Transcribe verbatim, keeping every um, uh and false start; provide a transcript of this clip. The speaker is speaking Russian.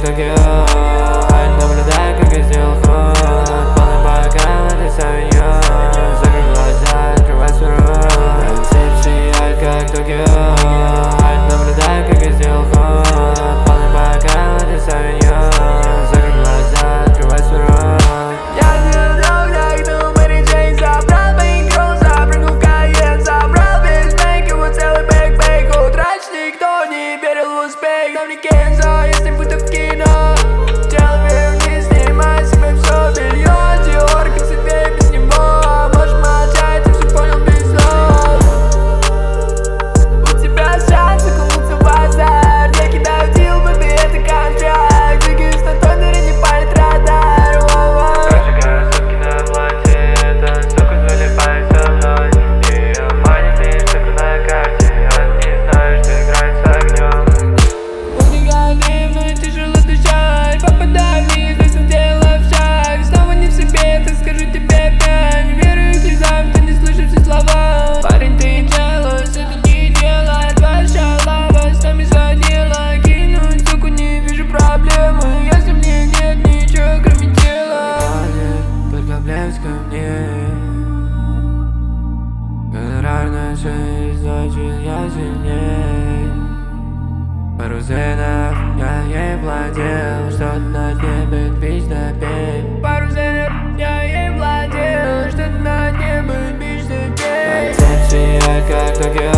как Токио. Наблюдаю, как я сделал ход. Полный бокал, это савиньон. Закрой глаза, открывай свой рот. Типси, как Токио. Наблюдаю, как я сделал ход. Полный бокал, это савиньон. Закрой глаза, открывай свой рот. Я сделал дрог, так думал, Мэри Джейн. Забрал бейнкролл, запрыгнул в Кайен. Забрал весь бейк, его целый бэк-бэк. Утрач никто не верил в успех. Но мне Кензо, я с ним будто в кино. Делай вверх, снимай себе все. Миллион Диор, как себе без него. Можешь молчать, я все понял без слов. У тебя шанс окунуться в базар. Я кидаю дил, бэби, это контракт. Двигаюсь на тоннере, не палит радар. Прожигаю сутки на платье. Эта сука залипает со мной. Ее манит лишь цифры на карте. Он не знает, что играет с огнем. Убегаю длинно, тяжело дышать. Попадаю вниз, но сделав шаг. Снова не в себе, так скажу тебе опять. Не верю их слезам, ты не слышишь все слова. Парень, ты jealous, это не делает ваша лава. С нами звонила, кинуть суку, не вижу проблемы. Если мне нет ничего, кроме тела. Только блеск ко мне. Гонорарная жизнь, очень я сильней. Пару зенов я ей владел. Что-то на небе бич напей. Пару зенов я ей владел. Что-то на небо, бич, ты пей. Типси, как Токио.